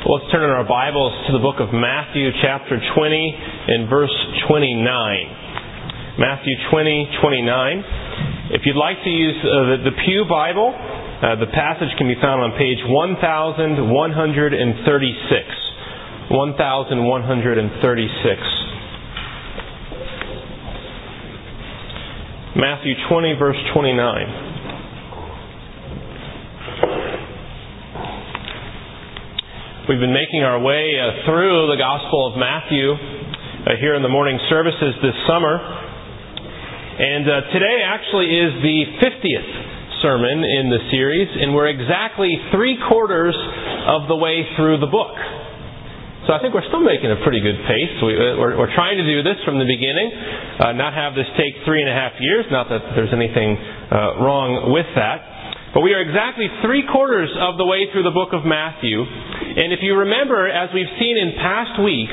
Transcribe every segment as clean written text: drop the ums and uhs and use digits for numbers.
Let's turn in our Bibles to the book of Matthew chapter 20 and verse 29. Matthew 20:29. If you'd like to use the Pew Bible, the passage can be found on page 1136. 1136. Matthew 20 verse 29. We've been making our way through the Gospel of Matthew here in the morning services this summer. And today actually is the 50th sermon in the series, and we're exactly 3/4 of the way through the book. So I think we're still making a pretty good pace. We're trying to do this from the beginning, not have this take 3.5 years, not that there's anything wrong with that. But we are exactly 3/4 of the way through the book of Matthew. And if you remember, as we've seen in past weeks,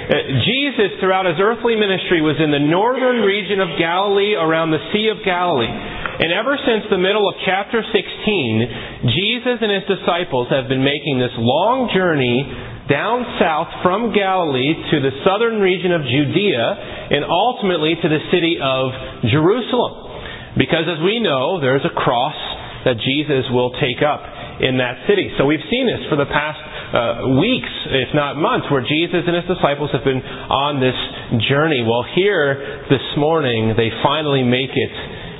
Jesus throughout His earthly ministry was in the northern region of Galilee around the Sea of Galilee. And ever since the middle of chapter 16, Jesus and His disciples have been making this long journey down south from Galilee to the southern region of Judea and ultimately to the city of Jerusalem. Because as we know, there's a cross that Jesus will take up in that city. So we've seen this for the past weeks, if not months, where Jesus and His disciples have been on this journey. Well, here this morning, they finally make it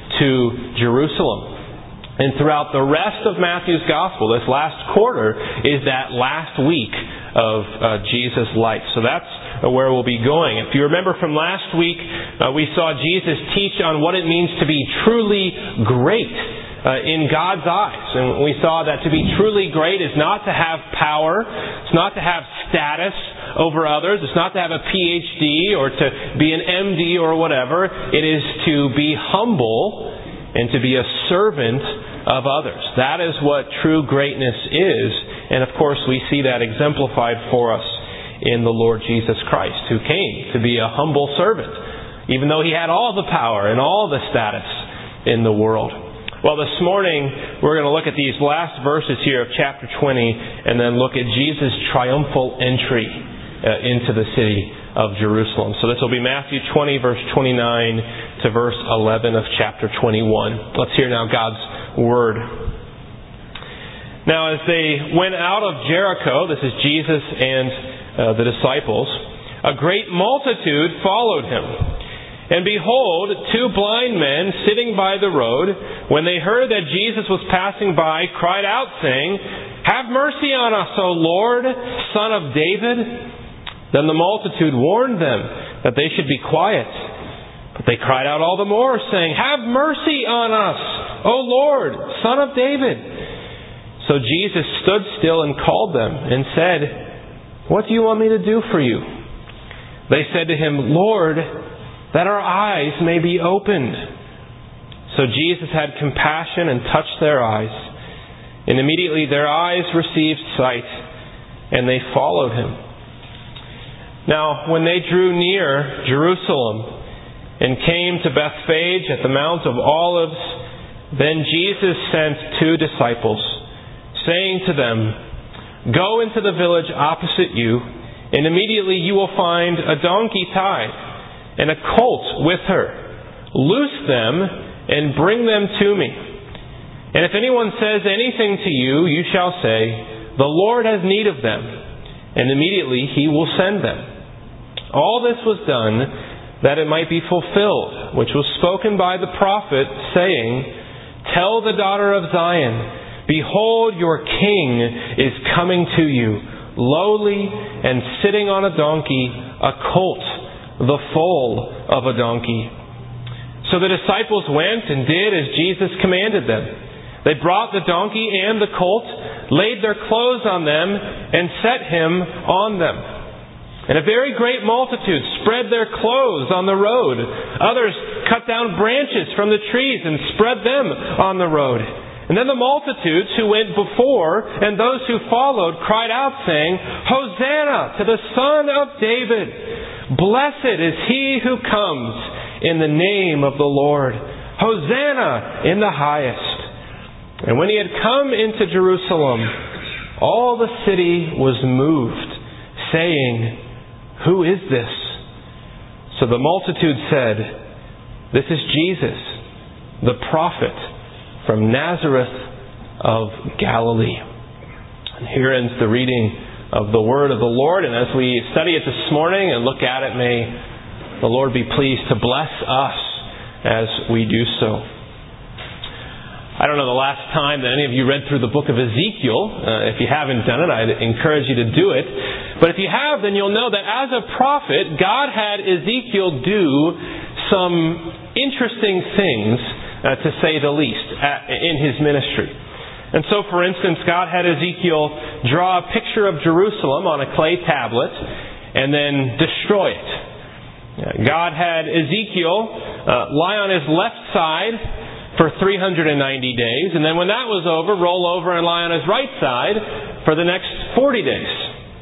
to Jerusalem. And throughout the rest of Matthew's Gospel, this last quarter is that last week of Jesus' life. So that's where we'll be going. If you remember from last week, we saw Jesus teach on what it means to be truly great in God's eyes. And we saw that to be truly great is not to have power, it's not to have status over others, it's not to have a PhD or to be an MD or whatever. It is to be humble and to be a servant of others. That is what true greatness is. And of course we see that exemplified for us in the Lord Jesus Christ, who came to be a humble servant, even though He had all the power and all the status in the world. Well, this morning, we're going to look at these last verses here of chapter 20 and then look at Jesus' triumphal entry into the city of Jerusalem. So this will be Matthew 20, verse 29 to verse 11 of chapter 21. Let's hear now God's Word. Now, as they went out of Jericho, this is Jesus and the disciples, a great multitude followed Him. And behold, 2 blind men sitting by the road, when they heard that Jesus was passing by, cried out, saying, "Have mercy on us, O Lord, Son of David." Then the multitude warned them that they should be quiet. But they cried out all the more, saying, "Have mercy on us, O Lord, Son of David." So Jesus stood still and called them and said, "What do you want me to do for you?" They said to Him, "Lord, that our eyes may be opened." So Jesus had compassion and touched their eyes. And immediately their eyes received sight, and they followed Him. Now, when they drew near Jerusalem and came to Bethphage at the Mount of Olives, then Jesus sent 2 disciples, saying to them, "Go into the village opposite you, and immediately you will find a donkey tied, and a colt with her. Loose them and bring them to me. And if anyone says anything to you, you shall say, 'The Lord has need of them,' and immediately He will send them." All this was done that it might be fulfilled, which was spoken by the prophet, saying, "Tell the daughter of Zion, behold, your king is coming to you, lowly and sitting on a donkey, a colt, the foal of a donkey." So the disciples went and did as Jesus commanded them. They brought the donkey and the colt, laid their clothes on them, and set Him on them. And a very great multitude spread their clothes on the road. Others cut down branches from the trees and spread them on the road. And then the multitudes who went before and those who followed cried out, saying, "Hosanna to the Son of David! Blessed is He who comes in the name of the Lord. Hosanna in the highest." And when He had come into Jerusalem, all the city was moved, saying, "Who is this?" So the multitude said, "This is Jesus, the prophet from Nazareth of Galilee." And here ends the reading of the word of the Lord. And as we study it this morning and look at it, may the Lord be pleased to bless us as we do so. I don't know the last time that any of you read through the book of Ezekiel. If you haven't done it, I'd encourage you to do it. But if you have, then you'll know that as a prophet, God had Ezekiel do some interesting things, to say the least, in his ministry. And so, for instance, God had Ezekiel draw a picture of Jerusalem on a clay tablet and then destroy it. God had Ezekiel lie on his left side for 390 days, and then when that was over, roll over and lie on his right side for the next 40 days.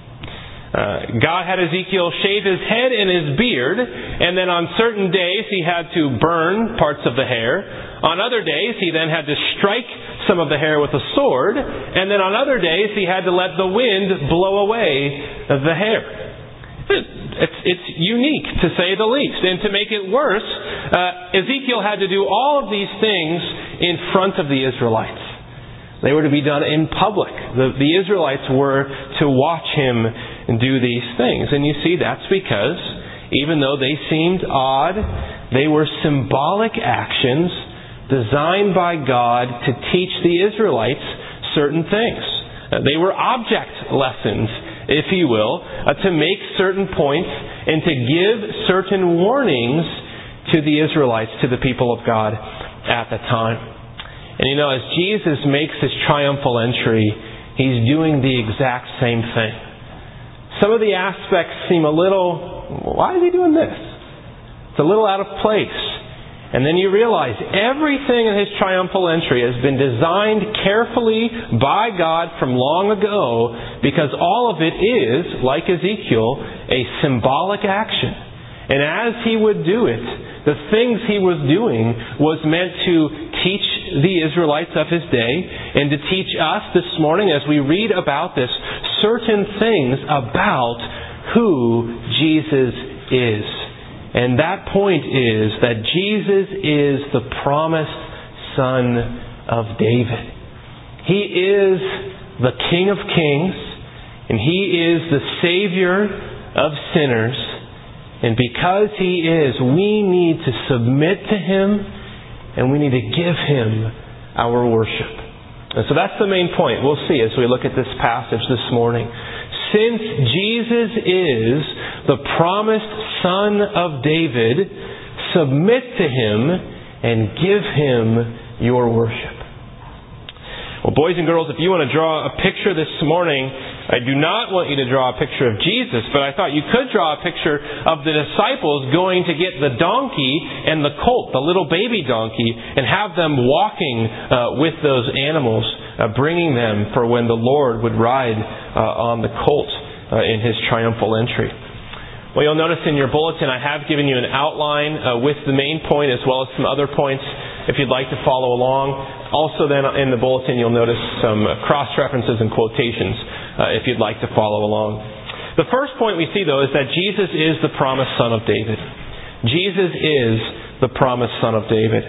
God had Ezekiel shave his head and his beard, and then on certain days he had to burn parts of the hair. On other days he then had to strike some of the hair with a sword, and then on other days he had to let the wind blow away the hair. It's unique, to say the least. And to make it worse, Ezekiel had to do all of these things in front of the Israelites. They were to be done in public. The Israelites were to watch him do these things. And you see, that's because even though they seemed odd, they were symbolic actions designed by God to teach the Israelites certain things. They were object lessons, if you will, to make certain points and to give certain warnings to the Israelites, to the people of God at the time. And you know, as Jesus makes his triumphal entry, he's doing the exact same thing. Some of the aspects seem a little, why is he doing this? It's a little out of place. And then you realize everything in his triumphal entry has been designed carefully by God from long ago, because all of it is, like Ezekiel, a symbolic action. And as he would do it, the things he was doing was meant to teach the Israelites of his day and to teach us this morning, as we read about this, certain things about who Jesus is. And that point is that Jesus is the promised Son of David. He is the King of Kings, and He is the Savior of sinners. And because He is, we need to submit to Him, and we need to give Him our worship. And so that's the main point we'll see as we look at this passage this morning. Since Jesus is the promised Son of David, submit to Him and give Him your worship. Well, boys and girls, if you want to draw a picture this morning, I do not want you to draw a picture of Jesus, but I thought you could draw a picture of the disciples going to get the donkey and the colt, the little baby donkey, and have them walking with those animals, bringing them for when the Lord would ride on the colt in His triumphal entry. Well, you'll notice in your bulletin I have given you an outline with the main point as well as some other points if you'd like to follow along. Also then in the bulletin you'll notice some cross-references and quotations if you'd like to follow along. The first point we see though is that Jesus is the promised Son of David. Jesus is the promised Son of David.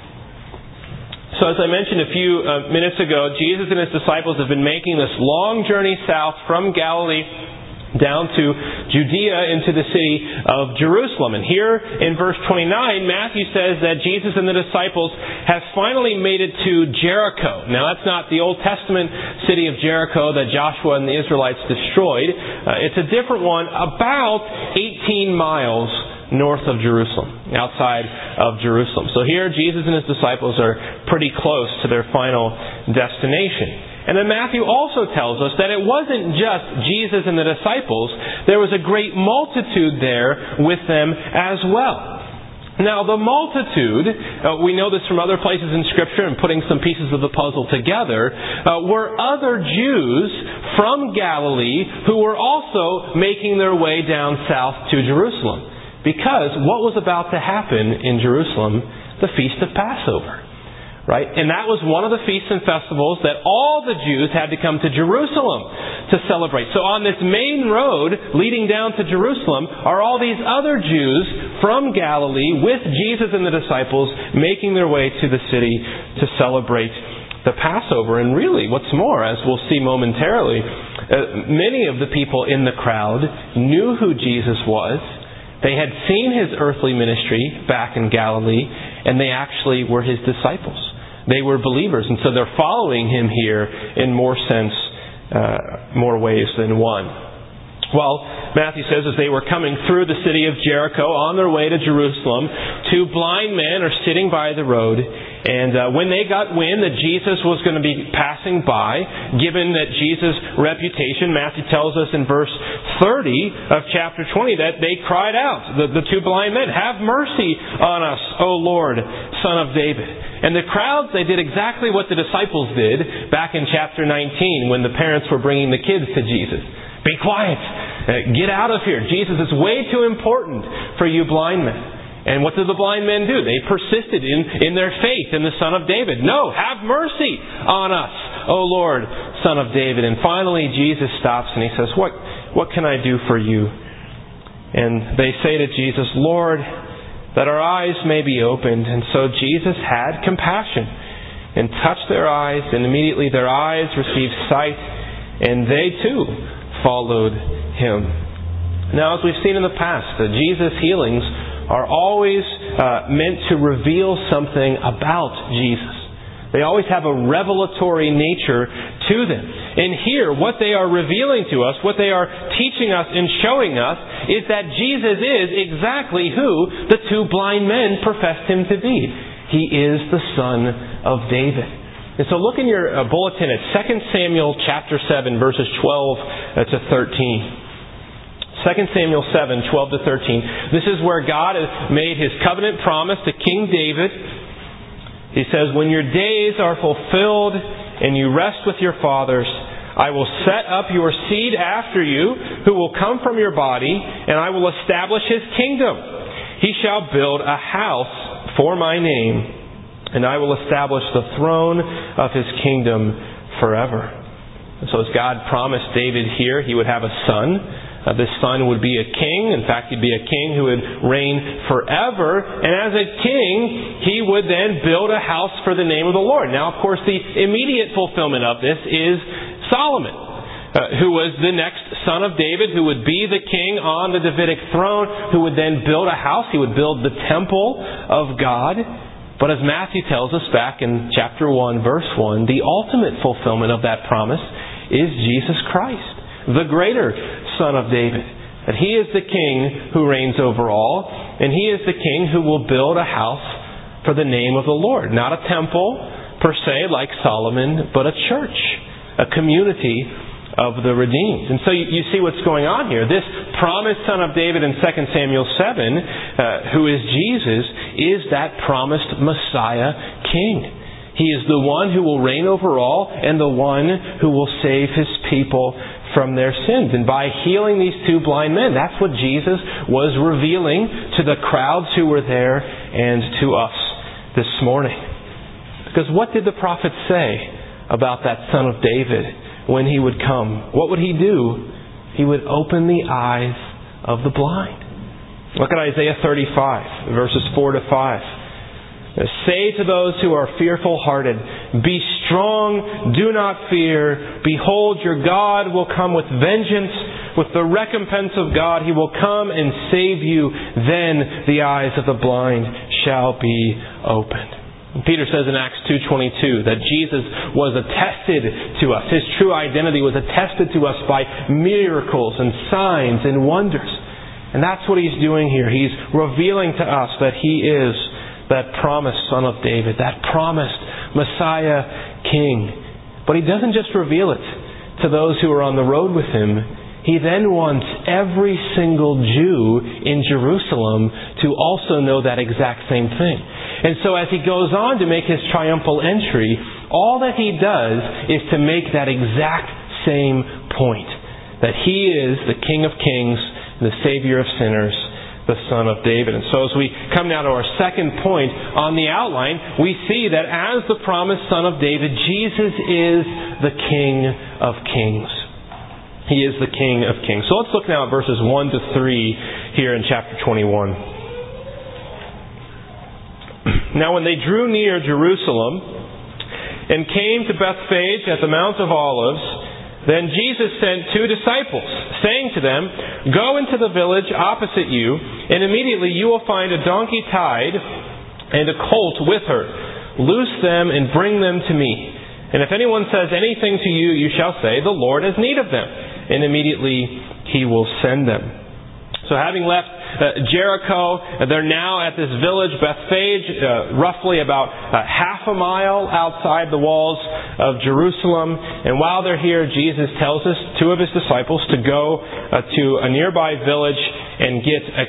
So as I mentioned a few minutes ago, Jesus and His disciples have been making this long journey south from Galilee down to Judea into the city of Jerusalem. And here in verse 29, Matthew says that Jesus and the disciples have finally made it to Jericho. Now that's not the Old Testament city of Jericho that Joshua and the Israelites destroyed. It's a different one, about 18 miles north of Jerusalem, outside of Jerusalem. So here Jesus and His disciples are pretty close to their final destination. And then Matthew also tells us that it wasn't just Jesus and the disciples. There was a great multitude there with them as well. Now the multitude, we know this from other places in Scripture and putting some pieces of the puzzle together, were other Jews from Galilee who were also making their way down south to Jerusalem. Because what was about to happen in Jerusalem? The Feast of Passover. Right? And that was one of the feasts and festivals that all the Jews had to come to Jerusalem to celebrate. So on this main road leading down to Jerusalem are all these other Jews from Galilee with Jesus and the disciples making their way to the city to celebrate the Passover. And really, what's more, as we'll see momentarily, many of the people in the crowd knew who Jesus was. They had seen His earthly ministry back in Galilee, and they actually were His disciples. They were believers, and so they're following Him here in more ways than one. Well, Matthew says as they were coming through the city of Jericho on their way to Jerusalem, two blind men are sitting by the road. And when they got wind that Jesus was going to be passing by, given that Jesus' reputation, Matthew tells us in verse 30 of chapter 20 that they cried out, the two blind men, "Have mercy on us, O Lord, Son of David." And the crowds, they did exactly what the disciples did back in chapter 19 when the parents were bringing the kids to Jesus. Be quiet. Get out of here. Jesus is way too important for you blind men. And what did the blind men do? They persisted in their faith in the Son of David. No, have mercy on us, O Lord, Son of David. And finally Jesus stops and He says, What can I do for you? And they say to Jesus, Lord, that our eyes may be opened. And so Jesus had compassion and touched their eyes, and immediately their eyes received sight, and they too followed Him. Now, as we've seen in the past, Jesus' healings are always meant to reveal something about Jesus. They always have a revelatory nature to them. And here, what they are revealing to us, what they are teaching us and showing us, is that Jesus is exactly who the two blind men professed Him to be. He is the Son of David. And so look in your bulletin at 2 Samuel chapter 7, verses 12 to 13. 2 Samuel 7, 12 to 13. This is where God has made His covenant promise to King David. He says, "When your days are fulfilled and you rest with your fathers, I will set up your seed after you, who will come from your body, and I will establish his kingdom. He shall build a house for my name, and I will establish the throne of his kingdom forever." And so as God promised David here, he would have a son. This son would be a king. In fact, he'd be a king who would reign forever. And as a king, he would then build a house for the name of the Lord. Now, of course, the immediate fulfillment of this is Solomon, who was the next son of David, who would be the king on the Davidic throne, who would then build a house. He would build the temple of God. But as Matthew tells us back in chapter 1, verse 1, the ultimate fulfillment of that promise is Jesus Christ, the greater Son of David. That He is the King who reigns over all, and He is the King who will build a house for the name of the Lord. Not a temple, per se, like Solomon, but a church, a community of the redeemed. And so you see what's going on here. This promised Son of David in 2 Samuel 7, who is Jesus, is that promised Messiah King. He is the one who will reign over all and the one who will save His people from their sins. And by healing these two blind men, that's what Jesus was revealing to the crowds who were there and to us this morning. Because what did the prophet say about that Son of David when He would come? What would He do? He would open the eyes of the blind. Look at Isaiah 35, verses 4 to 5. Say to those who are fearful-hearted, be strong, do not fear. Behold, your God will come with vengeance. With the recompense of God, He will come and save you. Then the eyes of the blind shall be opened. Peter says in Acts 2:22 that Jesus was attested to us. His true identity was attested to us by miracles and signs and wonders. And that's what He's doing here. He's revealing to us that He is that promised Son of David, that promised Messiah King. But He doesn't just reveal it to those who are on the road with Him. He then wants every single Jew in Jerusalem to also know that exact same thing. And so as He goes on to make His triumphal entry, all that He does is to make that exact same point. That He is the King of Kings, the Savior of sinners, the Son of David. And so as we come now to our second point on the outline, we see that as the promised Son of David, Jesus is the King of Kings. He is the King of Kings. So let's look now at verses 1 to 3 here in chapter 21. Now when they drew near Jerusalem and came to Bethphage at the Mount of Olives, then Jesus sent 2 disciples, saying to them, "Go into the village opposite you, and immediately you will find a donkey tied and a colt with her. Loose them and bring them to me. And if anyone says anything to you, you shall say, 'The Lord has need of them,' and immediately He will send them." So having left Jericho, they're now at this village, Bethphage, roughly about half a mile outside the walls of Jerusalem. And while they're here, Jesus tells 2 of His disciples to go to a nearby village and get a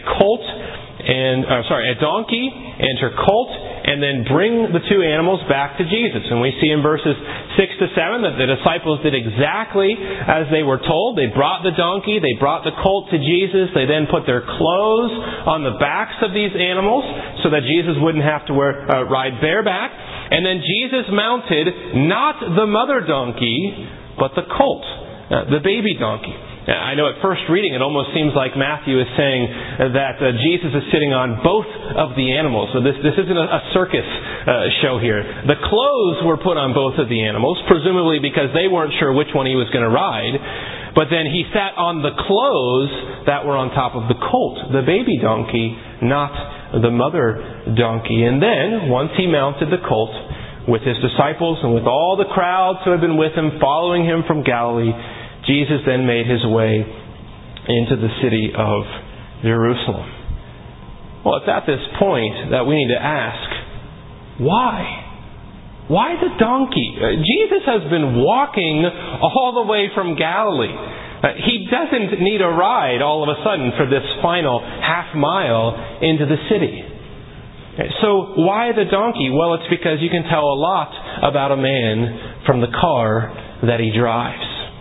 donkey and her colt, and then bring the 2 animals back to Jesus. And we see in verses 6 to 7 that the disciples did exactly as they were told. They brought the donkey, they brought the colt to Jesus. They then put their clothes on the backs of these animals so that Jesus wouldn't have to ride bareback. And then Jesus mounted not the mother donkey, but the colt, the baby donkey. I know at first reading it almost seems like Matthew is saying that Jesus is sitting on both of the animals. So this isn't a circus show here. The clothes were put on both of the animals, presumably because they weren't sure which one he was going to ride. But then he sat on the clothes that were on top of the colt, the baby donkey, not the mother donkey. And then, once he mounted the colt with his disciples and with all the crowds who had been with him, following him from Galilee, Jesus then made His way into the city of Jerusalem. Well, it's at this point that we need to ask, why? Why the donkey? Jesus has been walking all the way from Galilee. He doesn't need a ride all of a sudden for this final half mile into the city. So why the donkey? Well, it's because you can tell a lot about a man from the car that he drives.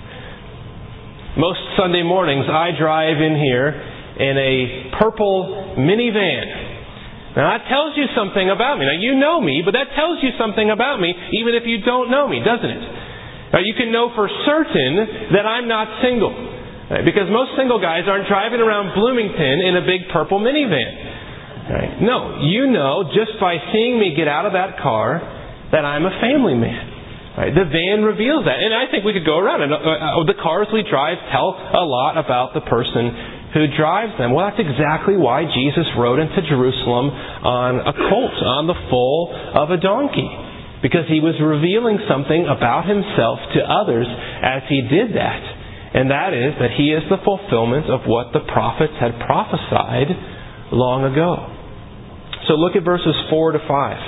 Most Sunday mornings I drive in here in a purple minivan. Now that tells you something about me. Now you know me, but that tells you something about me even if you don't know me, doesn't it? Now you can know for certain that I'm not single. Because most single guys aren't driving around Bloomington in a big purple minivan. Right? No, you know just by seeing me get out of that car that I'm a family man. Right? The van reveals that. And I think we could go around and the cars we drive tell a lot about the person who drives them. Well, that's exactly why Jesus rode into Jerusalem on a colt, on the foal of a donkey. Because He was revealing something about Himself to others as He did that. And that is that He is the fulfillment of what the prophets had prophesied long ago. So look at verses 4 to 5.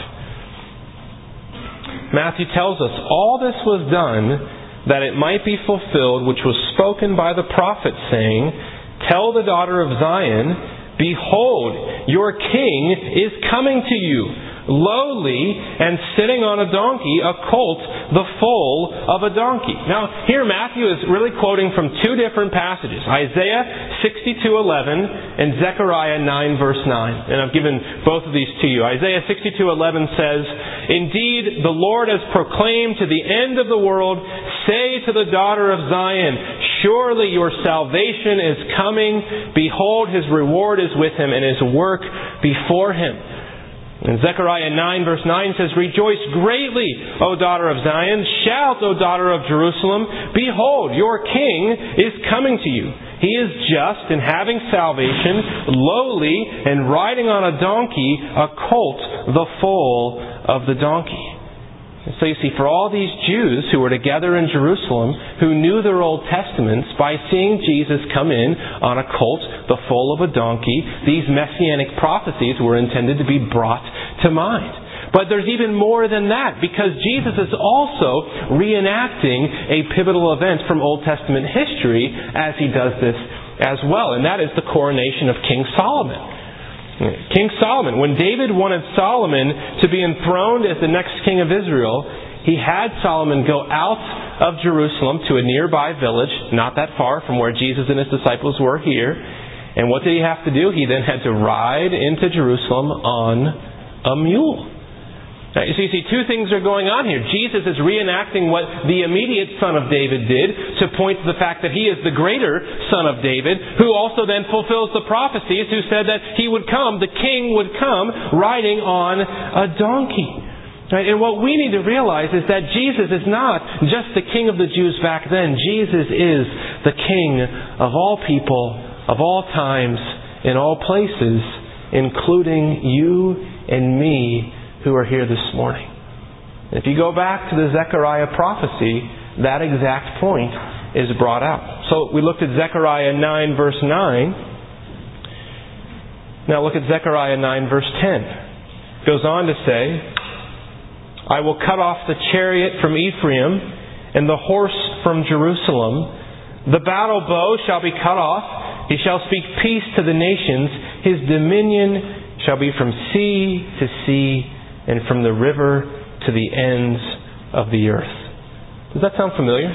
Matthew tells us, all this was done that it might be fulfilled which was spoken by the prophet, saying, "Tell the daughter of Zion, behold, your king is coming to you, lowly and sitting on a donkey, a colt, the foal of a donkey." Now, here Matthew is really quoting from 2 different passages, Isaiah 62:11 and Zechariah 9 verse 9. And I've given both of these to you. Isaiah 62:11 says, "Indeed, the Lord has proclaimed to the end of the world, say to the daughter of Zion, surely your salvation is coming. Behold, His reward is with Him and His work before Him." And Zechariah 9 verse 9 says, "Rejoice greatly, O daughter of Zion. Shout, O daughter of Jerusalem. Behold, your king is coming to you. He is just and having salvation, lowly and riding on a donkey, a colt, the foal of the donkey." And so you see, for all these Jews who were together in Jerusalem, who knew their Old Testaments, by seeing Jesus come in on a colt, the foal of a donkey, these messianic prophecies were intended to be brought to mind. But there's even more than that, because Jesus is also reenacting a pivotal event from Old Testament history as He does this as well, and that is the coronation of King Solomon. King Solomon, when David wanted Solomon to be enthroned as the next king of Israel, he had Solomon go out of Jerusalem to a nearby village, not that far from where Jesus and His disciples were here. And what did he have to do? He then had to ride into Jerusalem on a mule. Now, you see, two things are going on here. Jesus is reenacting what the immediate son of David did to point to the fact that he is the greater son of David, who also then fulfills the prophecies who said that he would come, the king would come, riding on a donkey. Right? And what we need to realize is that Jesus is not just the king of the Jews back then. Jesus is the king of all people, of all times, in all places, including you and me who are here this morning. If you go back to the Zechariah prophecy, that exact point is brought out. So we looked at Zechariah 9 verse 9. Now look at Zechariah 9 verse 10. It goes on to say, I will cut off the chariot from Ephraim and the horse from Jerusalem. The battle bow shall be cut off. He shall speak peace to the nations. His dominion shall be from sea to sea, and from the river to the ends of the earth. Does that sound familiar?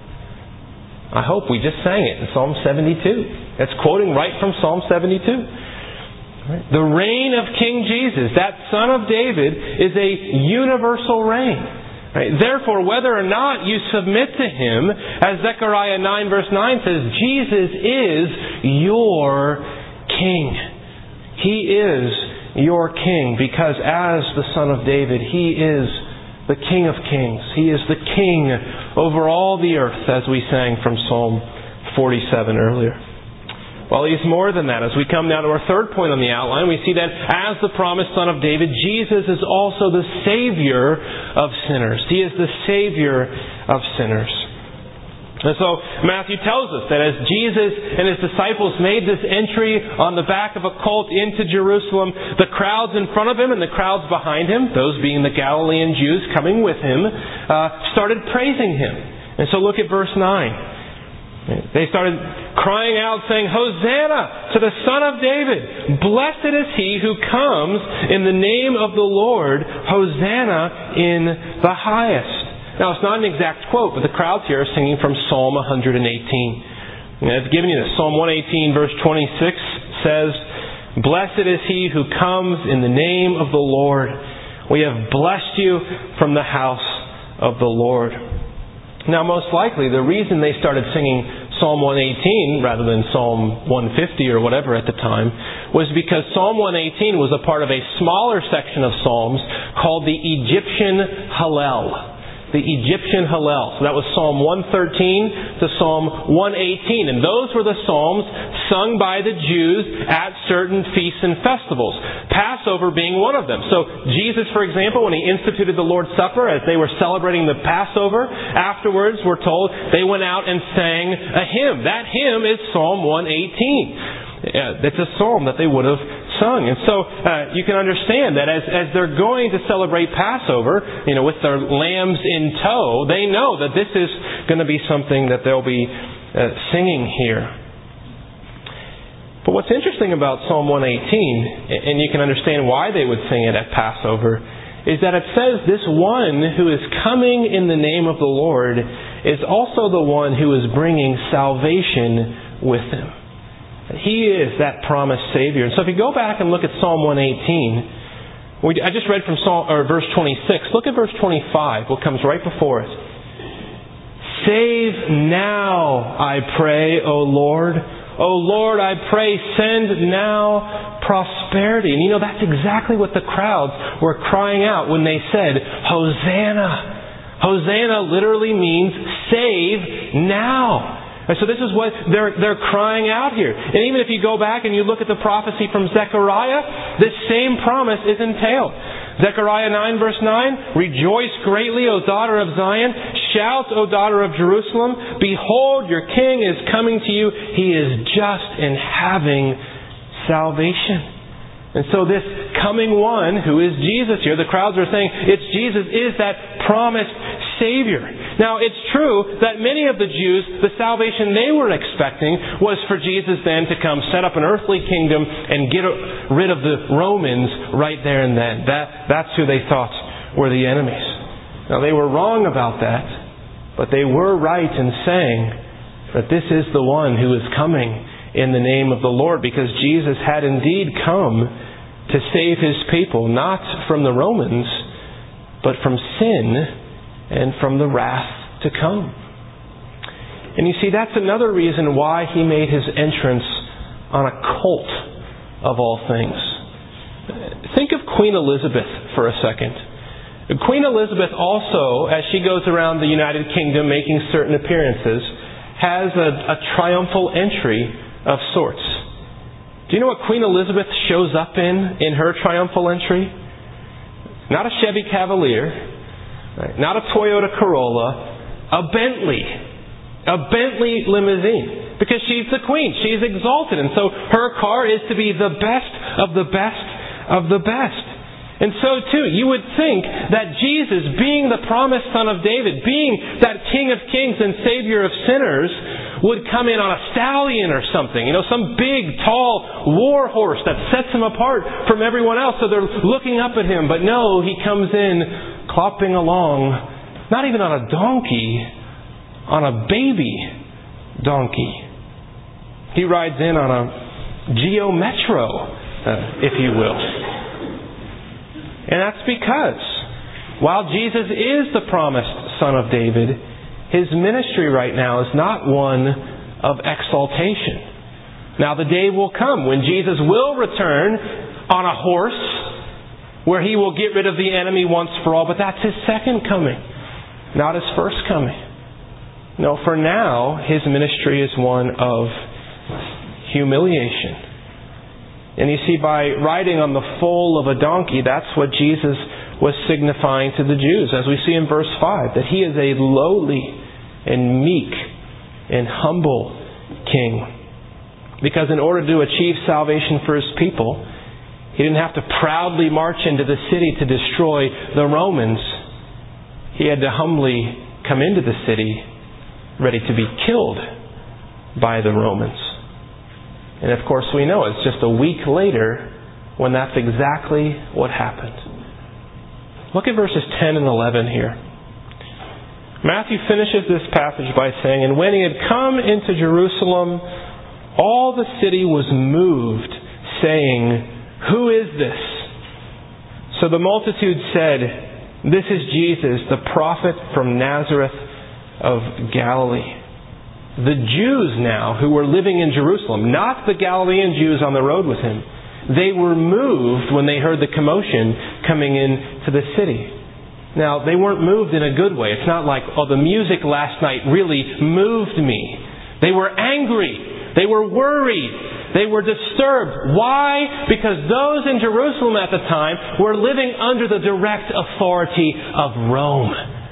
I hope we just sang it in Psalm 72. That's quoting right from Psalm 72. Right? The reign of King Jesus, that Son of David, is a universal reign. Right? Therefore, whether or not you submit to Him, as Zechariah 9 verse 9 says, Jesus is your King. He is your King, because as the Son of David, He is the King of Kings. He is the King over all the earth, as we sang from Psalm 47 earlier. Well, He's more than that. As we come now to our third point on the outline, we see that as the promised Son of David, Jesus is also the Savior of sinners. He is the Savior of sinners. And so Matthew tells us that as Jesus and His disciples made this entry on the back of a colt into Jerusalem, the crowds in front of Him and the crowds behind Him, those being the Galilean Jews coming with Him, started praising Him. And so look at verse 9. They started crying out saying, Hosanna to the Son of David! Blessed is He who comes in the name of the Lord! Hosanna in the highest! Now, it's not an exact quote, but the crowds here are singing from Psalm 118. And I've given you this. Psalm 118 verse 26 says, Blessed is he who comes in the name of the Lord. We have blessed you from the house of the Lord. Now, most likely, the reason they started singing Psalm 118 rather than Psalm 150 or whatever at the time was because Psalm 118 was a part of a smaller section of Psalms called the Egyptian Hallel. The Egyptian Hallel. So that was Psalm 113 to Psalm 118. And those were the psalms sung by the Jews at certain feasts and festivals. Passover being one of them. So Jesus, for example, when He instituted the Lord's Supper, as they were celebrating the Passover, afterwards we're told they went out and sang a hymn. That hymn is Psalm 118. It's a psalm that they would have sung. And so you can understand that as they're going to celebrate Passover, with their lambs in tow, they know that this is going to be something that they'll be singing here. But what's interesting about Psalm 118, and you can understand why they would sing it at Passover, is that it says this one who is coming in the name of the Lord is also the one who is bringing salvation with Him. He is that promised Savior. And so if you go back and look at Psalm 118, I just read from verse 26. Look at verse 25, what comes right before it. Save now, I pray, O Lord. O Lord, I pray, send now prosperity. And that's exactly what the crowds were crying out when they said, Hosanna. Hosanna literally means save now. And so this is what they're crying out here. And even if you go back and you look at the prophecy from Zechariah, this same promise is entailed. Zechariah 9 verse 9, Rejoice greatly, O daughter of Zion. Shout, O daughter of Jerusalem. Behold, your king is coming to you. He is just and having salvation. And so this coming one, who is Jesus here, the crowds are saying, it's Jesus, is that promised Savior. Now, it's true that many of the Jews, the salvation they were expecting was for Jesus then to come, set up an earthly kingdom, and get rid of the Romans right there and then. That's who they thought were the enemies. Now, they were wrong about that, but they were right in saying that this is the one who is coming in the name of the Lord, because Jesus had indeed come to save His people, not from the Romans, but from sin and from the wrath to come. And you see, that's another reason why He made His entrance on a colt of all things. Think of Queen Elizabeth for a second. Queen Elizabeth also, as she goes around the United Kingdom making certain appearances, has a triumphal entry of sorts. Do you know what Queen Elizabeth shows up in her triumphal entry? Not a Chevy Cavalier, not a Toyota Corolla, a Bentley limousine. Because she's the Queen. She's exalted. And so her car is to be the best of the best of the best. And so too, you would think that Jesus, being the promised Son of David, being that King of Kings and Savior of sinners, would come in on a stallion or something. Some big, tall war horse that sets Him apart from everyone else. So they're looking up at Him. But no, He comes in clopping along, not even on a donkey, on a baby donkey. He rides in on a Geo Metro, if you will. And that's because while Jesus is the promised Son of David, His ministry right now is not one of exaltation. Now the day will come when Jesus will return on a horse where He will get rid of the enemy once for all, but that's His second coming, not His first coming. No, for now, His ministry is one of humiliation. And you see, by riding on the foal of a donkey, that's what Jesus was signifying to the Jews, as we see in verse 5, that He is a lowly and meek and humble King. Because in order to achieve salvation for His people, He didn't have to proudly march into the city to destroy the Romans. He had to humbly come into the city, ready to be killed by the Romans. And of course we know it's just a week later when that's exactly what happened. Look at verses 10 and 11 here. Matthew finishes this passage by saying, "And when He had come into Jerusalem, all the city was moved, saying, 'Who is this?' So the multitude said, 'This is Jesus, the prophet from Nazareth of Galilee.'" The Jews now who were living in Jerusalem, not the Galilean Jews on the road with Him, they were moved when they heard the commotion coming into the city. Now, they weren't moved in a good way. It's not like, the music last night really moved me. They were angry. They were worried. They were disturbed. Why? Because those in Jerusalem at the time were living under the direct authority of Rome.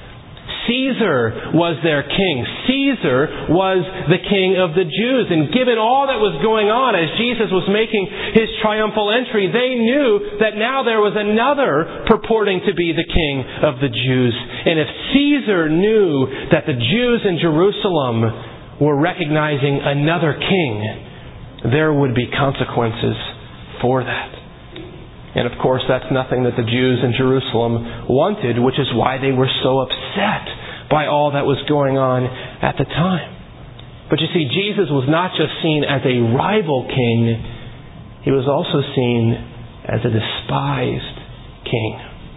Caesar was their king. Caesar was the king of the Jews. And given all that was going on as Jesus was making His triumphal entry, they knew that now there was another purporting to be the king of the Jews. And if Caesar knew that the Jews in Jerusalem were recognizing another king, there would be consequences for that. And of course, that's nothing that the Jews in Jerusalem wanted, which is why they were so upset by all that was going on at the time. But you see, Jesus was not just seen as a rival king, He was also seen as a despised king.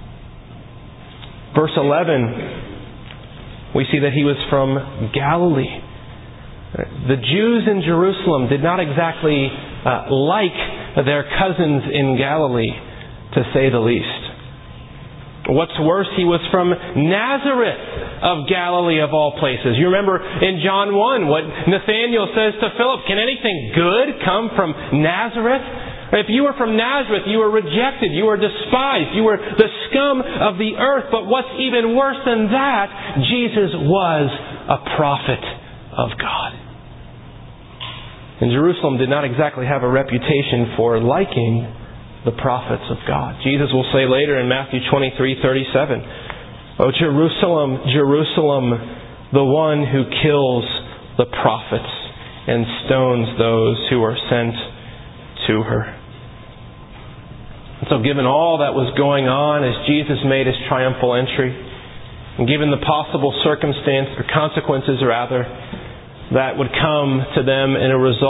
Verse 11, we see that He was from Galilee. The Jews in Jerusalem did not exactly like their cousins in Galilee, to say the least. What's worse, He was from Nazareth of Galilee of all places. You remember in John 1 what Nathanael says to Philip, "Can anything good come from Nazareth?" If you were from Nazareth, you were rejected, you were despised, you were the scum of the earth. But what's even worse than that, Jesus was a prophet of God. And Jerusalem did not exactly have a reputation for liking the prophets of God. Jesus will say later in Matthew 23:37, "Oh, Jerusalem, Jerusalem, the one who kills the prophets and stones those who are sent to her." And so given all that was going on as Jesus made His triumphal entry, and given the possible consequences that would come to them in a result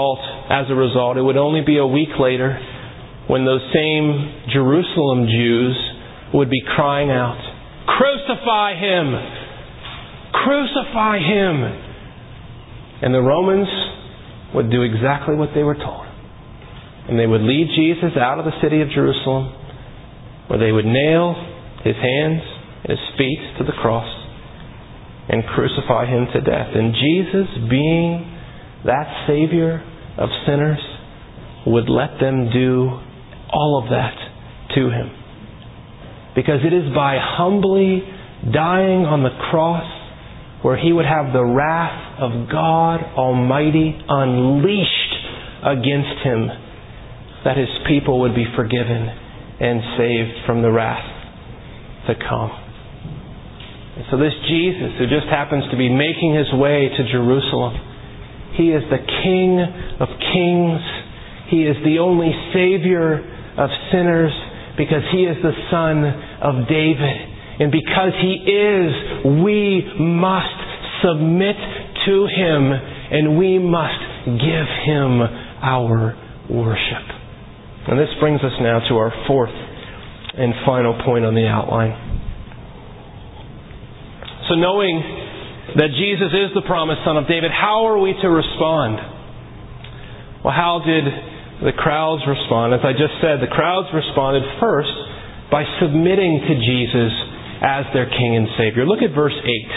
as a result. It would only be a week later when those same Jerusalem Jews would be crying out, "Crucify Him! Crucify Him!" And the Romans would do exactly what they were told. And they would lead Jesus out of the city of Jerusalem, where they would nail His hands and His feet to the cross and crucify Him to death. And Jesus, being that Savior of sinners, would let them do all of that to Him. Because it is by humbly dying on the cross where He would have the wrath of God Almighty unleashed against Him that His people would be forgiven and saved from the wrath to come. And so this Jesus, who just happens to be making His way to Jerusalem, He is the King of kings. He is the only Savior of sinners because He is the Son of David. And because He is, we must submit to Him and we must give Him our worship. And this brings us now to our fourth and final point on the outline. So knowing that Jesus is the promised Son of David, how are we to respond? Well, how did the crowds respond? As I just said, the crowds responded first by submitting to Jesus as their King and Savior. Look at verse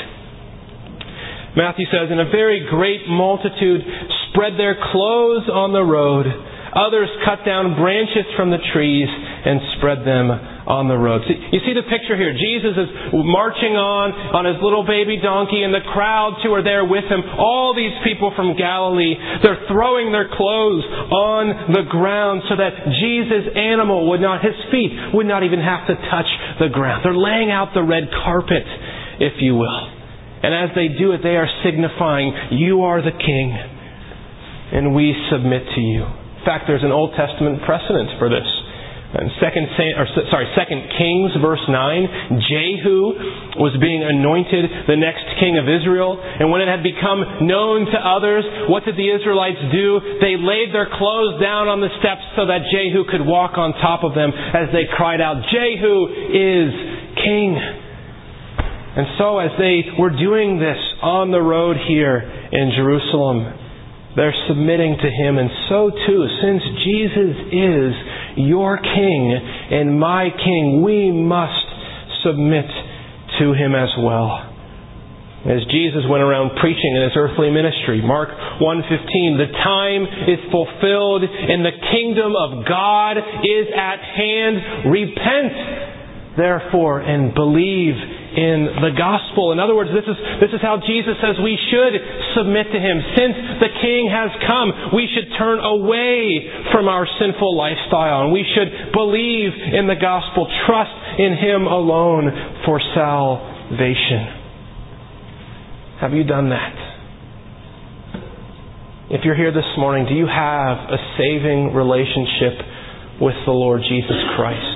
8. Matthew says, "And a very great multitude spread their clothes on the road. Others cut down branches from the trees and spread them on the road." You see the picture here. Jesus is marching on His little baby donkey, and the crowds who are there with Him, all these people from Galilee, they're throwing their clothes on the ground so that Jesus' animal His feet would not even have to touch the ground. They're laying out the red carpet, if you will. And as they do it, they are signifying, "You are the King, and we submit to you." In fact, there's an Old Testament precedent for this. In 2 Kings verse 9, Jehu was being anointed the next king of Israel. And when it had become known to others, what did the Israelites do? They laid their clothes down on the steps so that Jehu could walk on top of them as they cried out, "Jehu is king." And so as they were doing this on the road here in Jerusalem, they're submitting to Him. And so too, since Jesus is your King and my King, we must submit to Him as well. As Jesus went around preaching in His earthly ministry, Mark 1:15, "The time is fulfilled and the kingdom of God is at hand. Repent, therefore, and believe in the gospel." In other words, this is how Jesus says we should submit to Him. Since the King has come, we should turn away from our sinful lifestyle and we should believe in the gospel, trust in Him alone for salvation. Have you done that? If you're here this morning, do you have a saving relationship with the Lord Jesus Christ?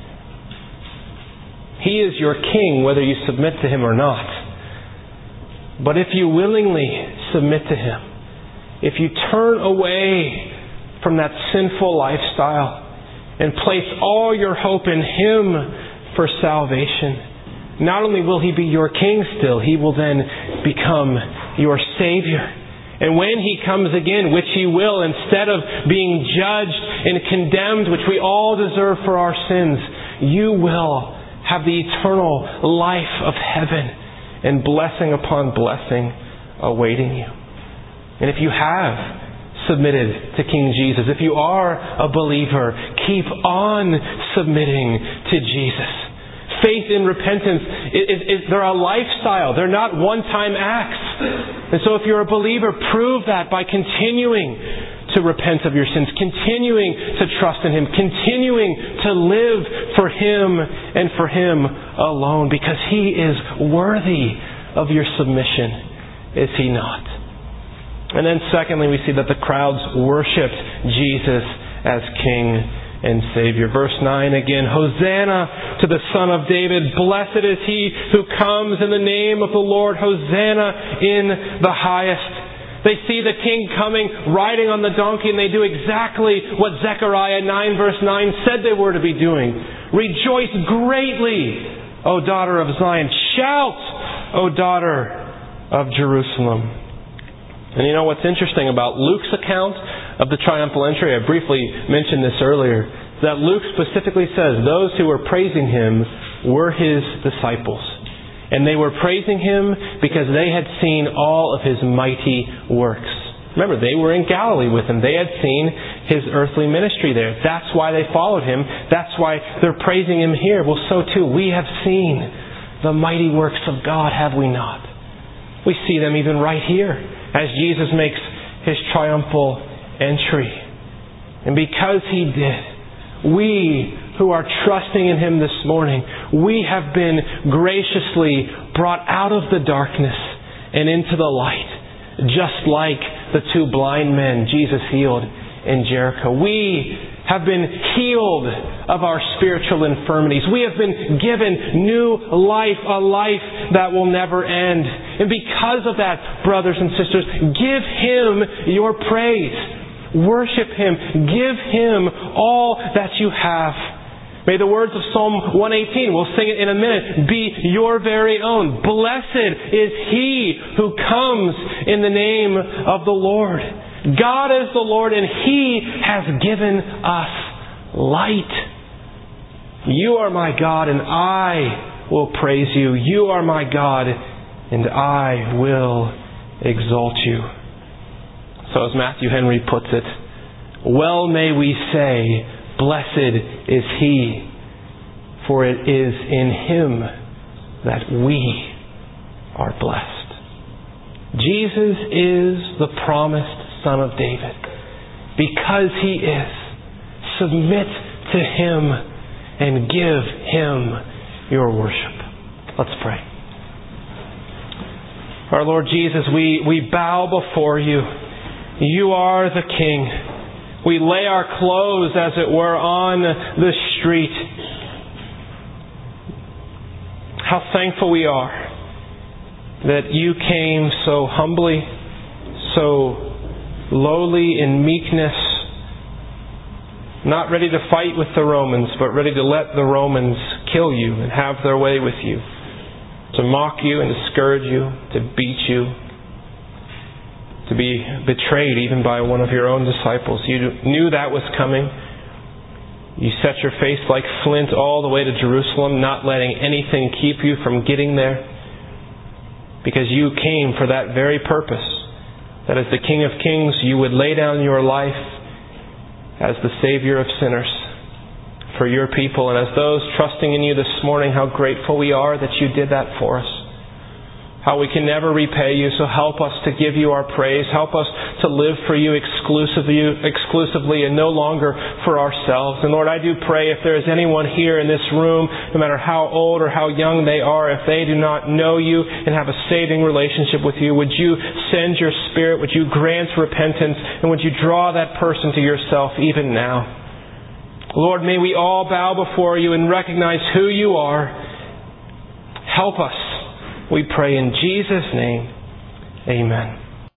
He is your King, whether you submit to Him or not. But if you willingly submit to Him, if you turn away from that sinful lifestyle and place all your hope in Him for salvation, not only will He be your King still, He will then become your Savior. And when He comes again, which He will, instead of being judged and condemned, which we all deserve for our sins, you will have the eternal life of heaven and blessing upon blessing awaiting you. And if you have submitted to King Jesus, if you are a believer, keep on submitting to Jesus. Faith and repentance, they're a lifestyle. They're not one-time acts. And so if you're a believer, prove that by continuing to repent of your sins, continuing to trust in Him, continuing to live for Him and for Him alone, because He is worthy of your submission, is He not? And then secondly, we see that the crowds worshipped Jesus as King and Savior. Verse 9 again, "Hosanna to the Son of David. Blessed is He who comes in the name of the Lord. Hosanna in the highest." They see the king coming, riding on the donkey, and they do exactly what Zechariah 9 verse 9 said they were to be doing. Rejoice greatly, O daughter of Zion. Shout, O daughter of Jerusalem. And you know what's interesting about Luke's account of the triumphal entry? I briefly mentioned this earlier. That Luke specifically says those who were praising Him were His disciples. And they were praising Him because they had seen all of His mighty works. Remember, they were in Galilee with Him. They had seen His earthly ministry there. That's why they followed Him. That's why they're praising Him here. Well, so too, we have seen the mighty works of God, have we not? We see them even right here as Jesus makes His triumphal entry. And because He did, we who are trusting in Him this morning, we have been graciously brought out of the darkness and into the light, just like the two blind men Jesus healed in Jericho. We have been healed of our spiritual infirmities. We have been given new life, a life that will never end. And because of that, brothers and sisters, give Him your praise. Worship Him. Give Him all that you have. May the words of Psalm 118, we'll sing it in a minute, be your very own. Blessed is he who comes in the name of the Lord. God is the Lord, and He has given us light. You are my God, and I will praise you. You are my God, and I will exalt you. So as Matthew Henry puts it, well may we say, blessed is he, for it is in Him that we are blessed. Jesus is the promised Son of David. Because He is, submit to Him and give Him your worship. Let's pray. Our Lord Jesus, we bow before You. You are the King. We lay our clothes, as it were, on the street. How thankful we are that You came so humbly, so lowly in meekness, not ready to fight with the Romans, but ready to let the Romans kill You and have their way with You, to mock You and to scourge You, to beat You, to be betrayed even by one of Your own disciples. You knew that was coming. You set Your face like flint all the way to Jerusalem, not letting anything keep You from getting there, because You came for that very purpose, that as the King of Kings You would lay down Your life as the Savior of sinners for Your people. And as those trusting in You this morning, how grateful we are that You did that for us. How we can never repay You, so help us to give You our praise. Help us to live for You exclusively and no longer for ourselves. And Lord, I do pray if there is anyone here in this room, no matter how old or how young they are, if they do not know You and have a saving relationship with You, would You send Your Spirit? Would You grant repentance? And would You draw that person to Yourself even now? Lord, may we all bow before You and recognize who You are. Help us. We pray in Jesus' name. Amen.